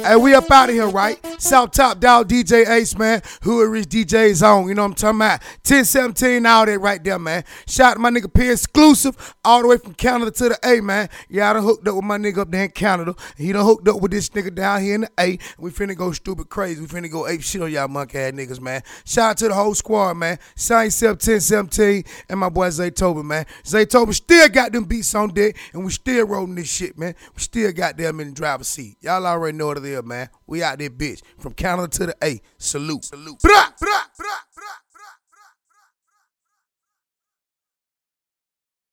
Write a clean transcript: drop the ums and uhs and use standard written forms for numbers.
Hey, we up out of here, right? South Top Dog DJ Ace, man. Hood Rich DJ Zone. You know what I'm talking about? 1017 all that right there, man. Shout out to my nigga P Exclusive, all the way from Canada to the A, man. Yeah, I done hooked up with my nigga up there in Canada. He done hooked up with this nigga down here in the A. We finna go stupid crazy. We finna go ape shit on y'all monkey ass niggas, man. Shout out to the whole squad, man. Sign yourself 1017 and my boy Zaytoven, man. Zaytoven still got them beats on deck, and we still rolling this shit, man. We still got them in the driver's seat. Y'all already know what it is, man. We out there, bitch. From Canada to the A. Salute. Salute. Blah, blah.